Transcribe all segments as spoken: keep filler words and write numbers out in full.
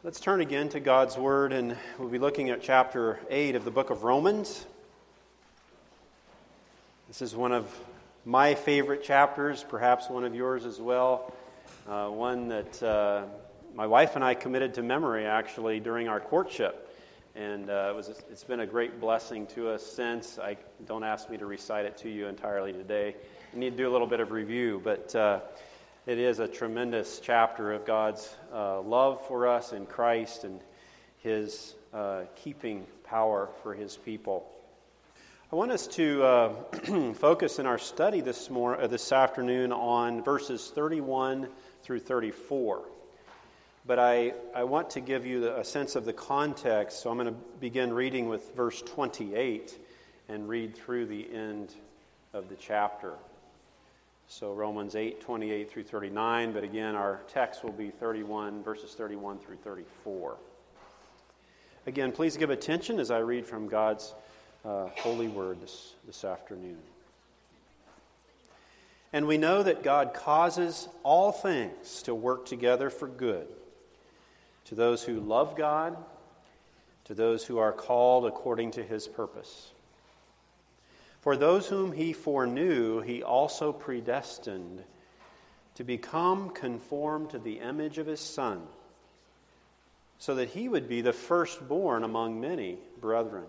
Let's turn again to God's Word, and we'll be looking at chapter eight of the book of Romans. This is one of my favorite chapters, perhaps one of yours as well. Uh, one that uh, my wife and I committed to memory, actually, during our courtship. And uh, it was, it's been a great blessing to us since. I don't ask me to recite it to you entirely today. I need to do a little bit of review, but uh, it is a tremendous chapter of God's uh, love for us in Christ and His uh, keeping power for His people. I want us to uh, focus in our study this mor- uh, this afternoon on verses thirty-one through thirty-four. But I, I want to give you a sense of the context, so I'm going to begin reading with verse twenty-eight and read through the end of the chapter. So Romans eight, twenty-eight through thirty-nine, but again our text will be thirty-one, verses thirty-one through thirty-four. Again, please give attention as I read from God's uh, holy word this, this afternoon. And we know that God causes all things to work together for good, to those who love God, to those who are called according to His purpose. For those whom He foreknew, He also predestined to become conformed to the image of His Son, so that He would be the firstborn among many brethren.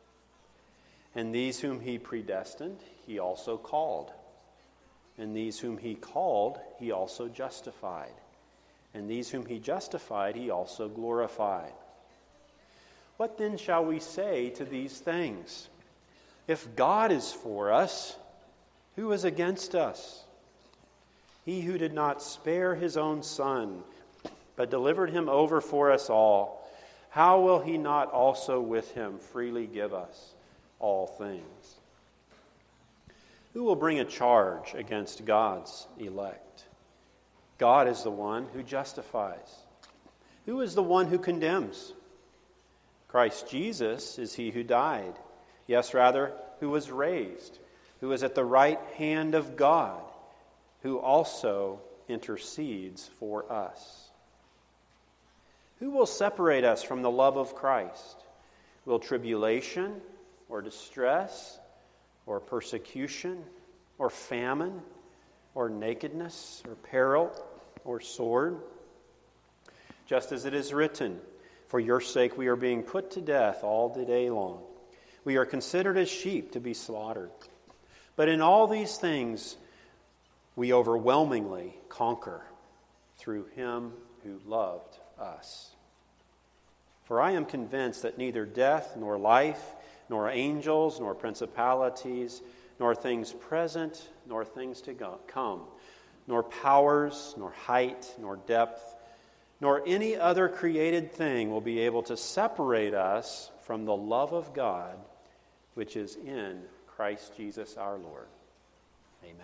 And these whom He predestined, He also called. And these whom He called, He also justified. And these whom He justified, He also glorified. What then shall we say to these things? If God is for us, who is against us? He who did not spare His own Son, but delivered Him over for us all, how will He not also with Him freely give us all things? Who will bring a charge against God's elect? God is the one who justifies. Who is the one who condemns? Christ Jesus is He who died. Yes, rather, who was raised, who is at the right hand of God, who also intercedes for us. Who will separate us from the love of Christ? Will tribulation, or distress, or persecution, or famine, or nakedness, or peril, or sword? Just as it is written, for your sake we are being put to death all the day long. We are considered as sheep to be slaughtered. But in all these things we overwhelmingly conquer through Him who loved us. For I am convinced that neither death, nor life, nor angels, nor principalities, nor things present, nor things to come, nor powers, nor height, nor depth, nor any other created thing will be able to separate us from the love of God, which is in Christ Jesus our Lord. Amen.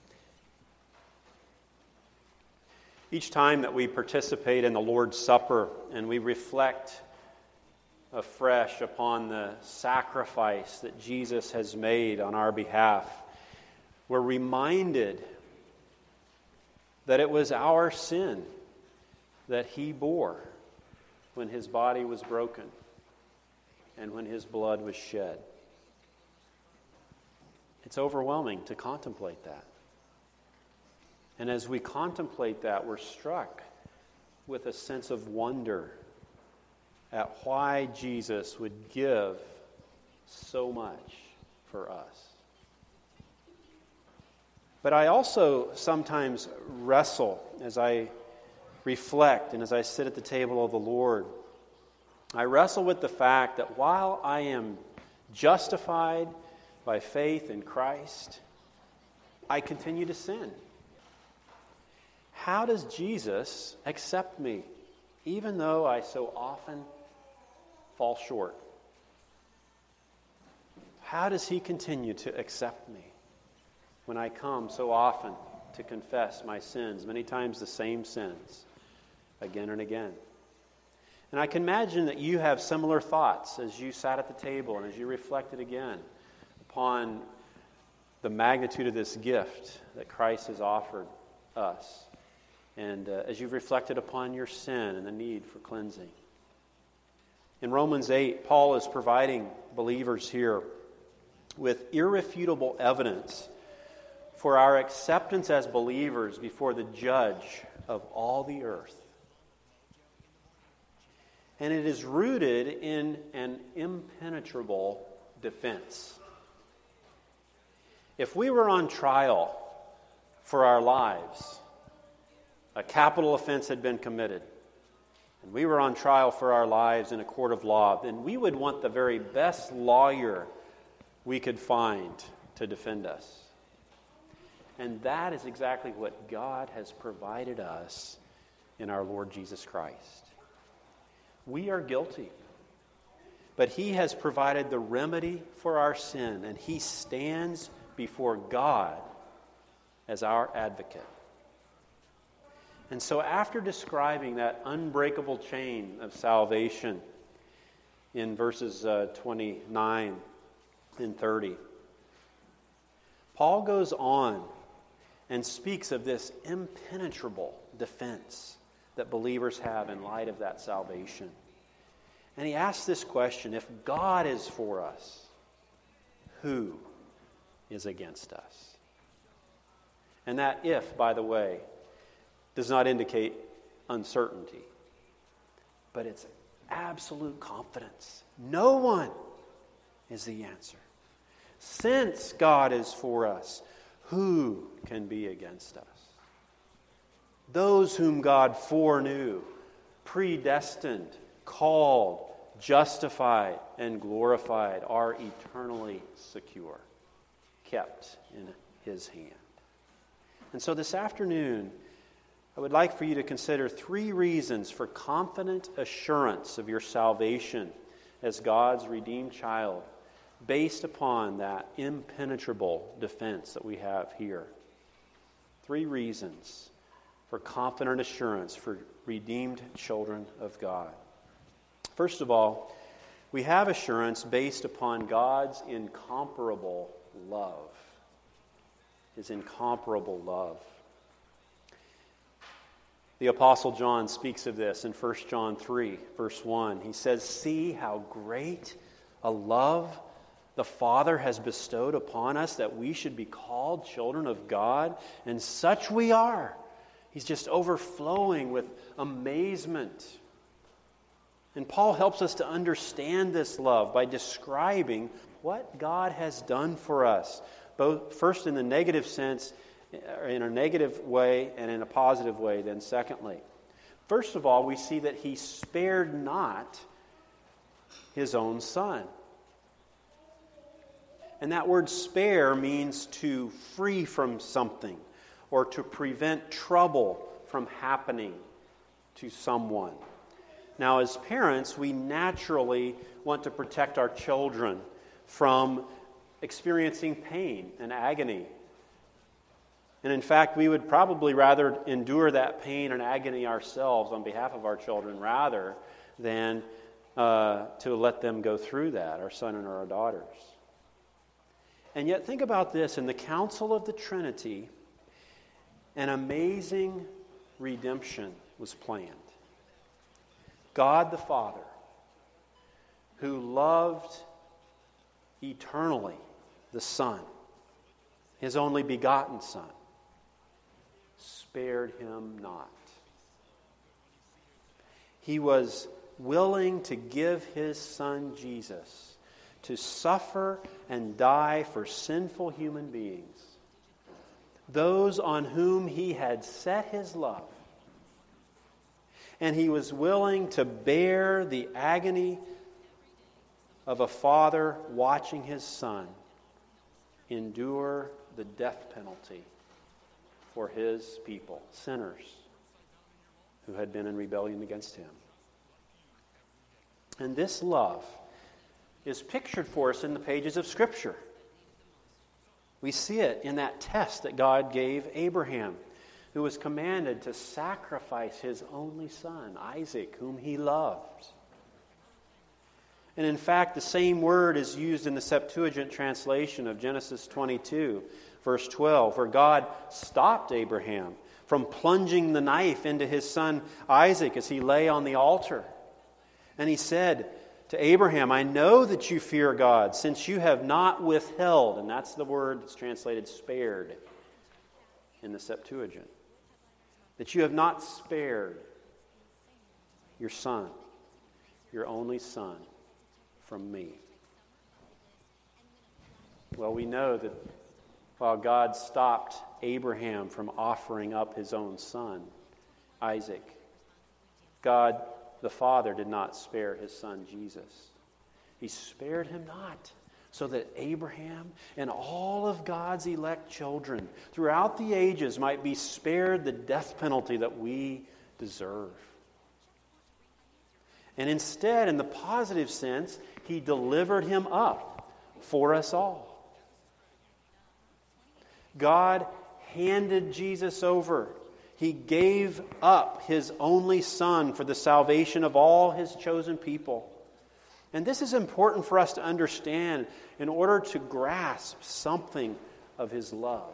Each time that we participate in the Lord's Supper and we reflect afresh upon the sacrifice that Jesus has made on our behalf, we're reminded that it was our sin that He bore when His body was broken and when His blood was shed. It's overwhelming to contemplate that. And as we contemplate that, we're struck with a sense of wonder at why Jesus would give so much for us. But I also sometimes wrestle as I reflect and as I sit at the table of the Lord. I wrestle with the fact that while I am justified by faith in Christ, I continue to sin. How does Jesus accept me, even though I so often fall short? How does He continue to accept me when I come so often to confess my sins, many times the same sins, again and again? And I can imagine that you have similar thoughts as you sat at the table and as you reflected again upon the magnitude of this gift that Christ has offered us. and uh, as you've reflected upon your sin and the need for cleansing. In Romans eight, Paul is providing believers here with irrefutable evidence for our acceptance as believers before the judge of all the earth. And it is rooted in an impenetrable defense. If we were on trial for our lives, a capital offense had been committed, and we were on trial for our lives in a court of law, then we would want the very best lawyer we could find to defend us. And that is exactly what God has provided us in our Lord Jesus Christ. We are guilty, but He has provided the remedy for our sin, and He stands before God as our advocate. And so after describing that unbreakable chain of salvation in verses uh, twenty-nine and thirty, Paul goes on and speaks of this impenetrable defense that believers have in light of that salvation. And he asks this question: if God is for us, who is against us? And that if, by the way, does not indicate uncertainty, but it's absolute confidence. No one is the answer. Since God is for us, who can be against us? Those whom God foreknew, predestined, called, justified, and glorified are eternally secure, kept in His hand. And so this afternoon, I would like for you to consider three reasons for confident assurance of your salvation as God's redeemed child, based upon that impenetrable defense that we have here. Three reasons for confident assurance for redeemed children of God. First of all, we have assurance based upon God's incomparable love. His incomparable love. The Apostle John speaks of this in First John three, verse one. He says, "See how great a love the Father has bestowed upon us, that we should be called children of God, and such we are." He's just overflowing with amazement. And Paul helps us to understand this love by describing what God has done for us, both first in the negative sense, in a negative way, and in a positive way, then secondly. First of all, we see that He spared not His own Son. And that word spare means to free from something, or to prevent trouble from happening to someone. Now, as parents, we naturally want to protect our children from experiencing pain and agony. And in fact, we would probably rather endure that pain and agony ourselves on behalf of our children rather than uh, to let them go through that, our son and our daughters. And yet think about this: in the council of the Trinity, an amazing redemption was planned. God the Father, who loved eternally the Son, His only begotten Son, spared Him not. He was willing to give His Son Jesus to suffer and die for sinful human beings, those on whom He had set His love. And He was willing to bear the agony of a father watching his son endure the death penalty for His people, sinners who had been in rebellion against Him. And this love is pictured for us in the pages of Scripture. We see it in that test that God gave Abraham, who was commanded to sacrifice his only son, Isaac, whom he loved. And in fact, the same word is used in the Septuagint translation of Genesis twenty-two, verse twelve, where God stopped Abraham from plunging the knife into his son Isaac as he lay on the altar. And he said to Abraham, I know that you fear God, since you have not withheld, and that's the word that's translated spared in the Septuagint, that you have not spared your son, your only son, from me. Well, we know that while God stopped Abraham from offering up his own son, Isaac, God the Father did not spare his son Jesus. He spared him not, so that Abraham and all of God's elect children throughout the ages might be spared the death penalty that we deserve. And instead, in the positive sense, he delivered him up for us all. God handed Jesus over. He gave up his only son for the salvation of all his chosen people. And this is important for us to understand in order to grasp something of his love.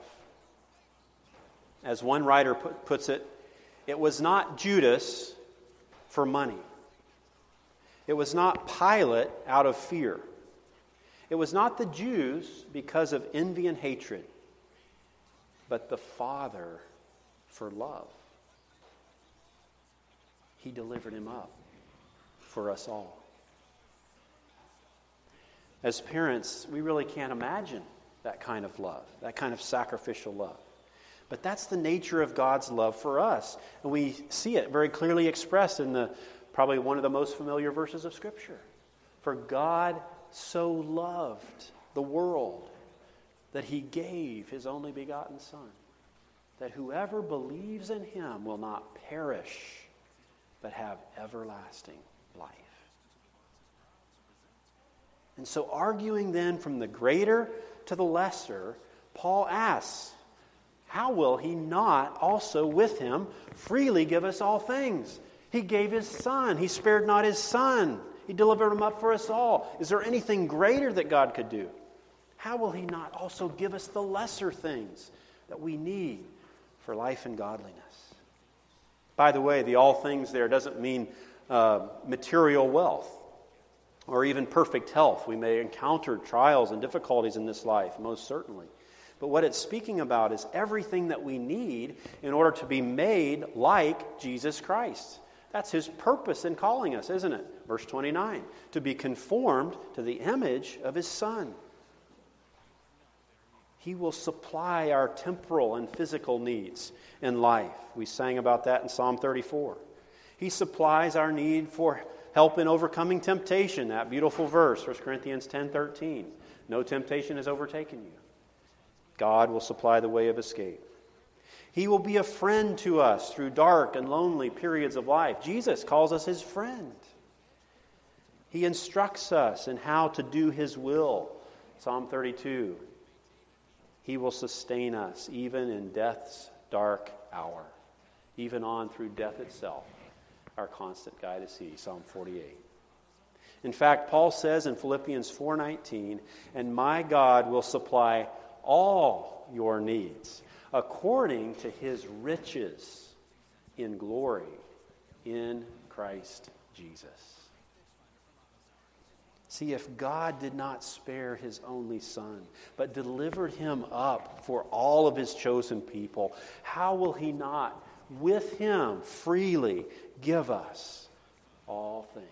As one writer put, puts it, it was not Judas for money. It was not Pilate out of fear. It was not the Jews because of envy and hatred, but the Father for love. He delivered him up for us all. As parents, we really can't imagine that kind of love, that kind of sacrificial love. But that's the nature of God's love for us. And we see it very clearly expressed in the probably one of the most familiar verses of Scripture. For God so loved the world that he gave his only begotten Son, that whoever believes in him will not perish, but have everlasting life. And so, arguing then from the greater to the lesser, Paul asks, how will he not also with him freely give us all things? He gave his Son. He spared not his Son. He delivered him up for us all. Is there anything greater that God could do? How will he not also give us the lesser things that we need for life and godliness? By the way, the all things there doesn't mean uh, material wealth or even perfect health. We may encounter trials and difficulties in this life, most certainly. But what it's speaking about is everything that we need in order to be made like Jesus Christ. That's his purpose in calling us, isn't it? Verse twenty-nine, to be conformed to the image of his Son. He will supply our temporal and physical needs in life. We sang about that in Psalm thirty-four. He supplies our need for help in overcoming temptation. That beautiful verse, First Corinthians ten thirteen. No temptation has overtaken you. God will supply the way of escape. He will be a friend to us through dark and lonely periods of life. Jesus calls us his friend. He instructs us in how to do his will. Psalm thirty-two. He will sustain us even in death's dark hour, even on through death itself. Our constant guide is he. Psalm forty-eight. In fact, Paul says in Philippians four nineteen, and my God will supply all your needs according to his riches in glory in Christ Jesus. See, if God did not spare his only Son, but delivered him up for all of his chosen people, how will he not, with him, freely give us all things?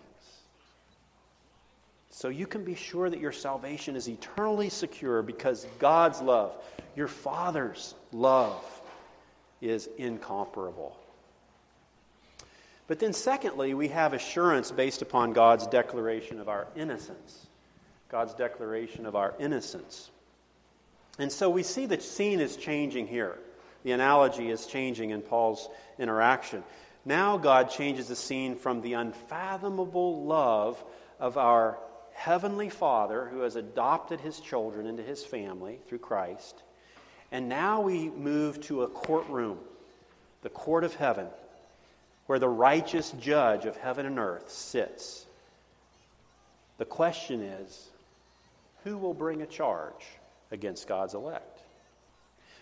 So you can be sure that your salvation is eternally secure because God's love, your Father's love, is incomparable. But then secondly, we have assurance based upon God's declaration of our innocence. God's declaration of our innocence. And so we see the scene is changing here. The analogy is changing in Paul's interaction. Now God changes the scene from the unfathomable love of our Heavenly Father who has adopted his children into his family through Christ. And now we move to a courtroom, the court of heaven, where the righteous judge of heaven and earth sits. The question is, who will bring a charge against God's elect?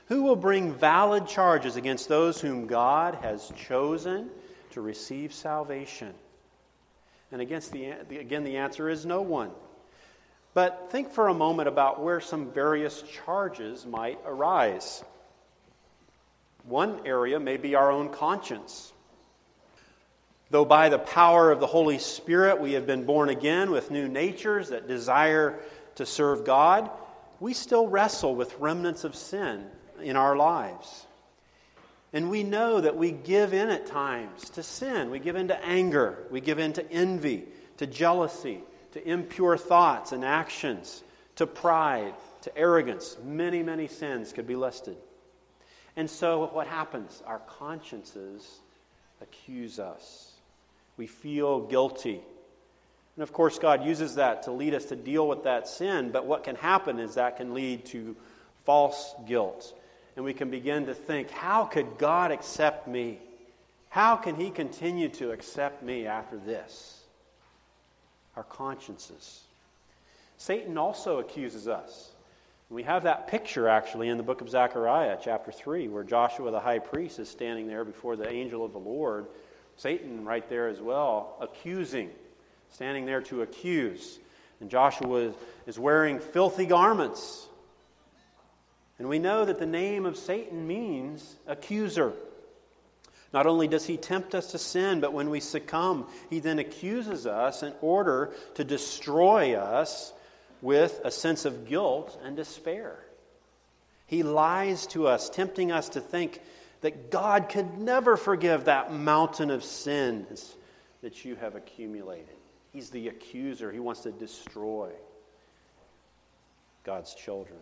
Who will bring valid charges against those whom God has chosen to receive salvation? And against the, again, the answer is no one. But think for a moment about where some various charges might arise. One area may be our own conscience. Though by the power of the Holy Spirit we have been born again with new natures that desire to serve God, we still wrestle with remnants of sin in our lives. And we know that we give in at times to sin. We give in to anger. We give in to envy, to jealousy, to impure thoughts and actions, to pride, to arrogance. Many, many sins could be listed. And so what happens? Our consciences accuse us. We feel guilty. And of course, God uses that to lead us to deal with that sin. But what can happen is that can lead to false guilt. And we can begin to think, how could God accept me? How can He continue to accept me after this? Our consciences. Satan also accuses us. We have that picture actually in the book of Zechariah, chapter three, where Joshua the high priest is standing there before the angel of the Lord. Satan right there as well, accusing, standing there to accuse. And Joshua is wearing filthy garments. And we know that the name of Satan means accuser. Not only does he tempt us to sin, but when we succumb, he then accuses us in order to destroy us with a sense of guilt and despair. He lies to us, tempting us to think that God could never forgive that mountain of sins that you have accumulated. He's the accuser. He wants to destroy God's children.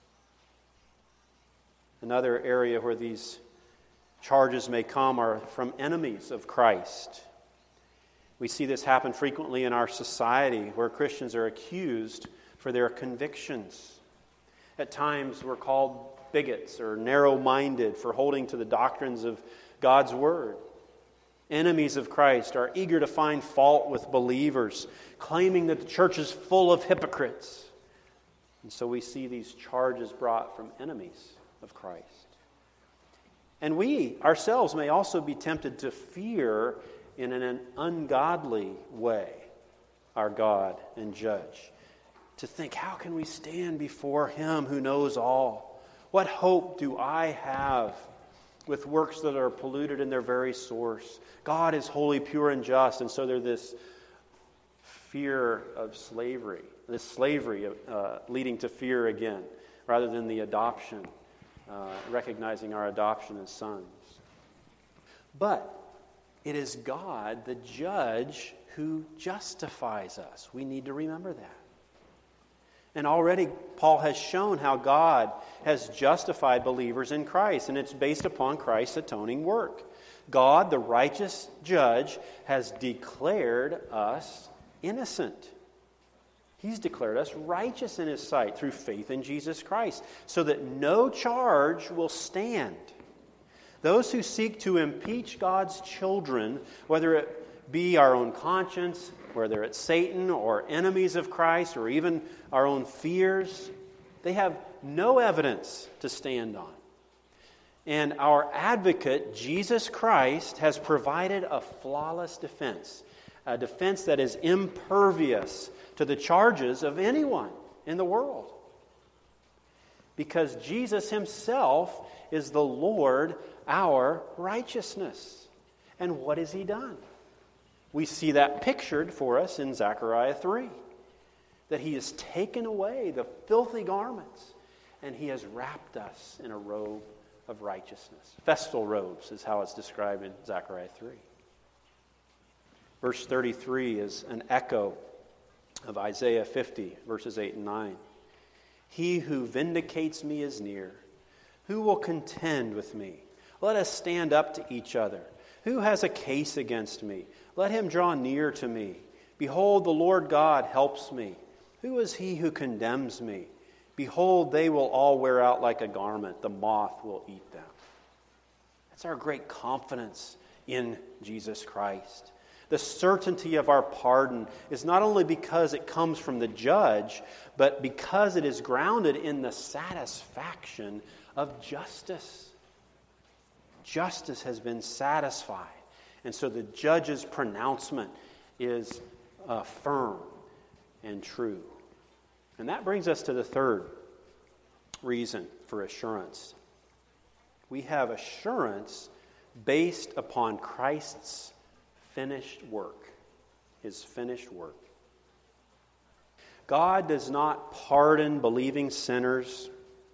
Another area where these charges may come are from enemies of Christ. We see this happen frequently in our society where Christians are accused for their convictions. At times we're called bigots or narrow-minded for holding to the doctrines of God's Word. Enemies of Christ are eager to find fault with believers, claiming that the church is full of hypocrites. And so we see these charges brought from enemies of Christ. And we ourselves may also be tempted to fear in an ungodly way our God and Judge. To think, how can we stand before Him who knows all? What hope do I have with works that are polluted in their very source? God is holy, pure, and just, and so there's this fear of slavery, this slavery uh, leading to fear again, rather than the adoption, uh, recognizing our adoption as sons. But it is God, the Judge, who justifies us. We need to remember that. And already Paul has shown how God has justified believers in Christ, and it's based upon Christ's atoning work. God, the righteous Judge, has declared us innocent. He's declared us righteous in His sight through faith in Jesus Christ, so that no charge will stand. Those who seek to impeach God's children, whether it be our own conscience, whether it's Satan or enemies of Christ or even our own fears, they have no evidence to stand on. And our advocate, Jesus Christ, has provided a flawless defense, a defense that is impervious to the charges of anyone in the world. Because Jesus Himself is the Lord, our righteousness. And what has He done? We see that pictured for us in Zechariah three. That He has taken away the filthy garments and He has wrapped us in a robe of righteousness. Festal robes is how it's described in Zechariah three. Verse thirty-three is an echo of Isaiah fifty, verses eight and nine. He who vindicates me is near. Who will contend with me? Let us stand up to each other. Who has a case against me? Let him draw near to me. Behold, the Lord God helps me. Who is he who condemns me? Behold, they will all wear out like a garment. The moth will eat them. That's our great confidence in Jesus Christ. The certainty of our pardon is not only because it comes from the Judge, but because it is grounded in the satisfaction of justice. Justice has been satisfied. And so the judge's pronouncement is uh, firm and true. And that brings us to the third reason for assurance. We have assurance based upon Christ's finished work, his finished work. God does not pardon believing sinners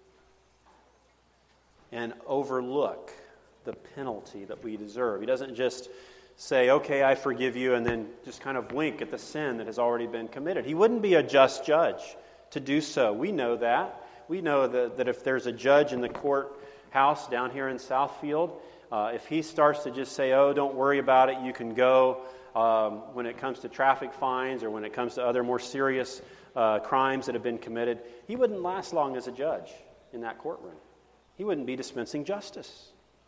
and overlook the penalty that we deserve. He doesn't just say, okay, I forgive you, and then just kind of wink at the sin that has already been committed. He wouldn't be a just judge to do so. We know that. We know that, that if there's a judge in the courthouse down here in Southfield, uh, if he starts to just say, oh, don't worry about it, you can go, um, when it comes to traffic fines or when it comes to other more serious uh, crimes that have been committed, he wouldn't last long as a judge in that courtroom. He wouldn't be dispensing justice.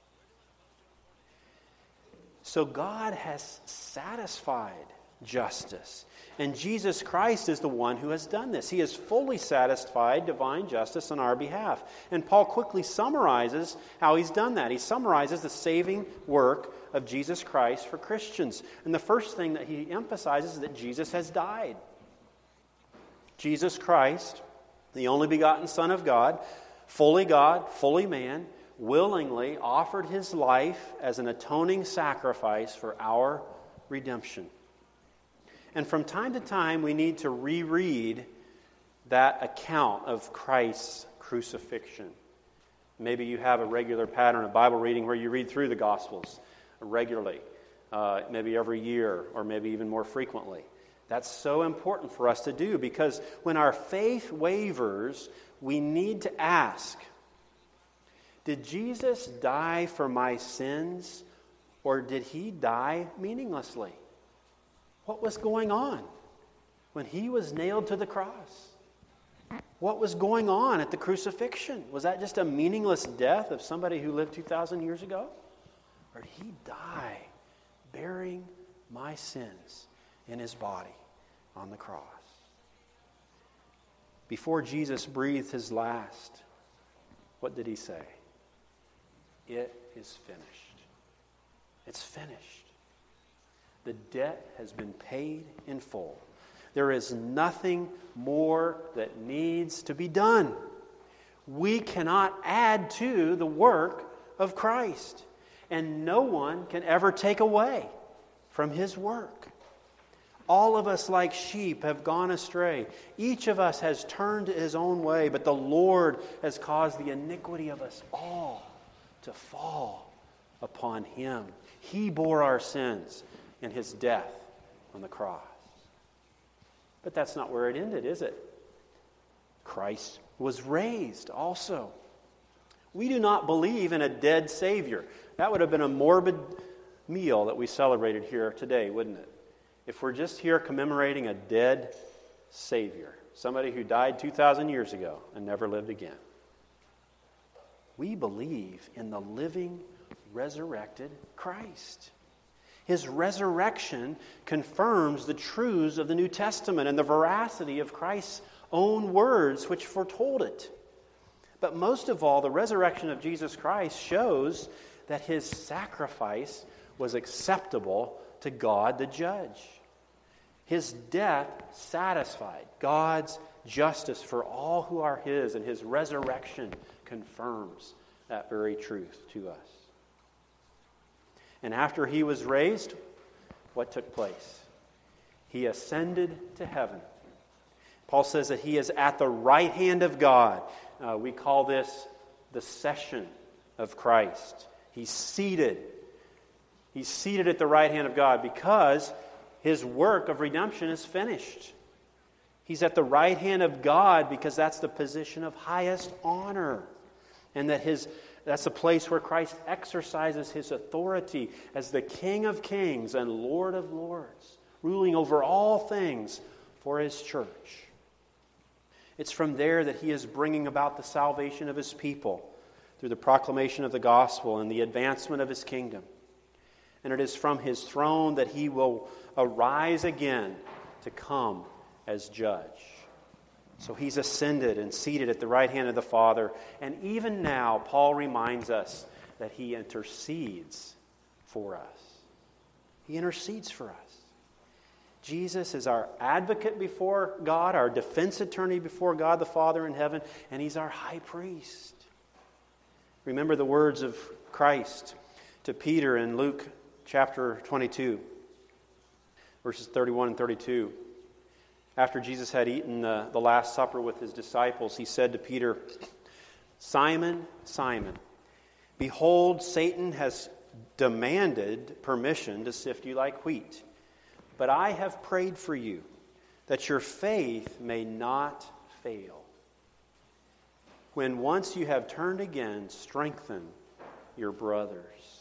So God has satisfied justice. And Jesus Christ is the one who has done this. He has fully satisfied divine justice on our behalf. And Paul quickly summarizes how he's done that. He summarizes the saving work of Jesus Christ for Christians. And the first thing that he emphasizes is that Jesus has died. Jesus Christ, the only begotten Son of God, fully God, fully man, willingly offered his life as an atoning sacrifice for our redemption. And from time to time, we need to reread that account of Christ's crucifixion. Maybe you have a regular pattern of Bible reading where you read through the Gospels regularly, uh, maybe every year or maybe even more frequently. That's so important for us to do because when our faith wavers, we need to ask, did Jesus die for my sins, or did he die meaninglessly? What was going on when he was nailed to the cross? What was going on at the crucifixion? Was that just a meaningless death of somebody who lived two thousand years ago? Or did he die bearing my sins in his body on the cross? Before Jesus breathed his last, what did he say? It is finished. It's finished. The debt has been paid in full. There is nothing more that needs to be done. We cannot add to the work of Christ, and no one can ever take away from his work. All of us, like sheep, have gone astray. Each of us has turned his own way, but the Lord has caused the iniquity of us all to fall upon him. He bore our sins in his death on the cross. But that's not where it ended, is it? Christ was raised also. We do not believe in a dead Savior. That would have been a morbid meal that we celebrated here today, wouldn't it? If we're just here commemorating a dead Savior, somebody who died two thousand years ago and never lived again. We believe in the living, resurrected Christ. His resurrection confirms the truths of the New Testament and the veracity of Christ's own words which foretold it. But most of all, the resurrection of Jesus Christ shows that his sacrifice was acceptable to God the judge. His death satisfied God's justice for all who are his, and his resurrection confirms that very truth to us. And after he was raised, what took place? He ascended to heaven. Paul says that he is at the right hand of God. Uh, we call this the session of Christ. He's seated. He's seated at the right hand of God because his work of redemption is finished. He's at the right hand of God because that's the position of highest honor. And that his that's the place where Christ exercises his authority as the King of kings and Lord of lords, ruling over all things for his church. It's from there that he is bringing about the salvation of his people through the proclamation of the gospel and the advancement of his kingdom. And it is from his throne that he will arise again to come as judge. So he's ascended and seated at the right hand of the Father. And even now, Paul reminds us that he intercedes for us. He intercedes for us. Jesus is our advocate before God, our defense attorney before God the Father in heaven, and he's our high priest. Remember the words of Christ to Peter in Luke chapter twenty-two, verses thirty-one and thirty-two. After Jesus had eaten the, the Last Supper with his disciples, he said to Peter, "Simon, Simon, behold, Satan has demanded permission to sift you like wheat. But I have prayed for you, that your faith may not fail. When once you have turned again, strengthen your brothers."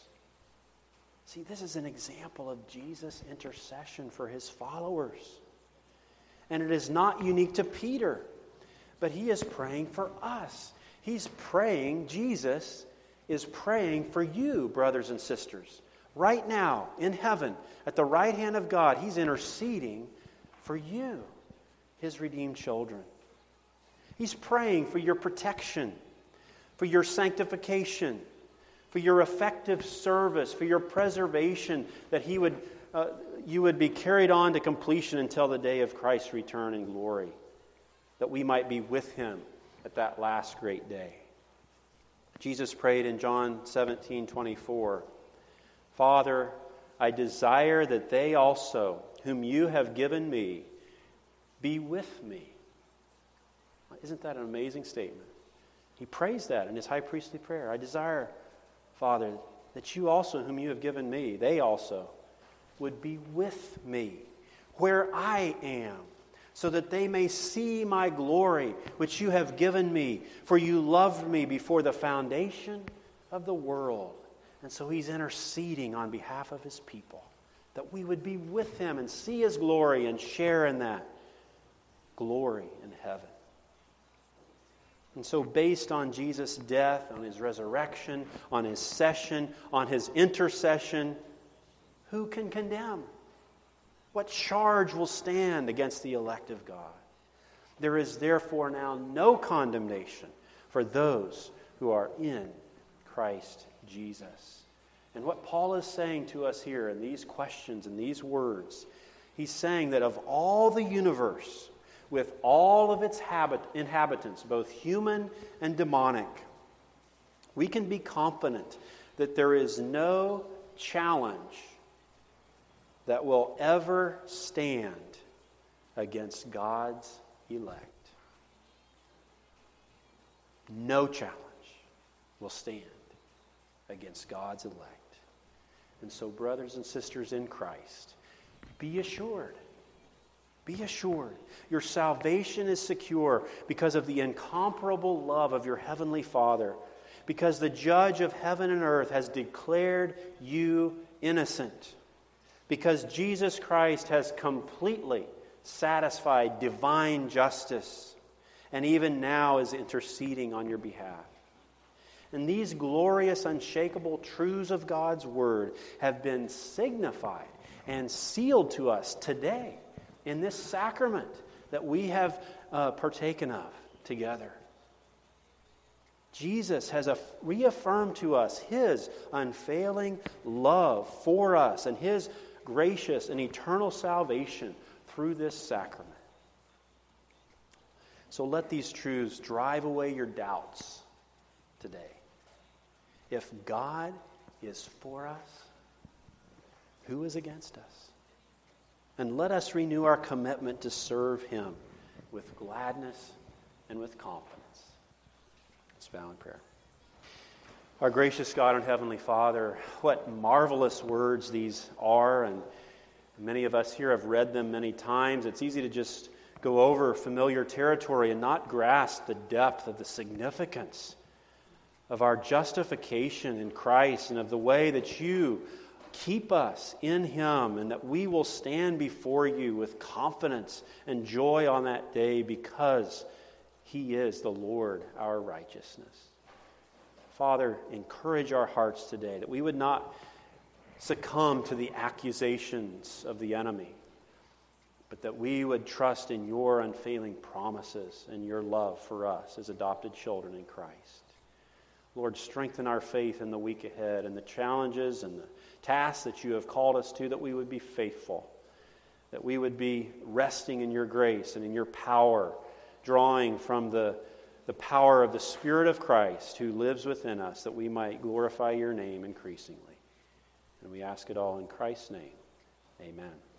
See, this is an example of Jesus' intercession for his followers. And it is not unique to Peter, but he is praying for us. He's praying, Jesus is praying for you, brothers and sisters. Right now, in heaven, at the right hand of God, he's interceding for you, his redeemed children. He's praying for your protection, for your sanctification, for your effective service, for your preservation, that he would, uh, you would be carried on to completion until the day of Christ's return in glory, that we might be with him at that last great day. Jesus prayed in John seventeen twenty-four, "Father, I desire that they also, whom you have given me, be with me." Isn't that an amazing statement? He prays that in his high priestly prayer. I desire, Father, that you also, whom you have given me, they also would be with me where I am, so that they may see my glory, which you have given me, for you loved me before the foundation of the world. And so he's interceding on behalf of his people, that we would be with him and see his glory and share in that glory in heaven. And so based on Jesus' death, on his resurrection, on his session, on his intercession, who can condemn? What charge will stand against the elect of God? There is therefore now no condemnation for those who are in Christ Jesus. And what Paul is saying to us here in these questions and these words, he's saying that of all the universe, with all of its habit, inhabitants, both human and demonic, we can be confident that there is no challenge that will ever stand against God's elect. No challenge will stand against God's elect. And so, brothers and sisters in Christ, be assured. Be assured. Your salvation is secure because of the incomparable love of your heavenly Father, because the judge of heaven and earth has declared you innocent, because Jesus Christ has completely satisfied divine justice and even now is interceding on your behalf. And these glorious, unshakable truths of God's Word have been signified and sealed to us today in this sacrament that we have uh, partaken of together. Jesus has a, reaffirmed to us his unfailing love for us and his gracious and eternal salvation through this sacrament. So let these truths drive away your doubts today. If God is for us, who is against us? And let us renew our commitment to serve him with gladness and with confidence. Let's bow in prayer. Our gracious God and Heavenly Father, what marvelous words these are, and many of us here have read them many times. It's easy to just go over familiar territory and not grasp the depth of the significance of our justification in Christ and of the way that you keep us in him, and that we will stand before you with confidence and joy on that day because he is the Lord, our righteousness. Father, encourage our hearts today that we would not succumb to the accusations of the enemy, but that we would trust in your unfailing promises and your love for us as adopted children in Christ. Lord, strengthen our faith in the week ahead and the challenges and the tasks that you have called us to, that we would be faithful, that we would be resting in your grace and in your power, drawing from the, the power of the Spirit of Christ who lives within us, that we might glorify your name increasingly. And we ask it all in Christ's name. Amen.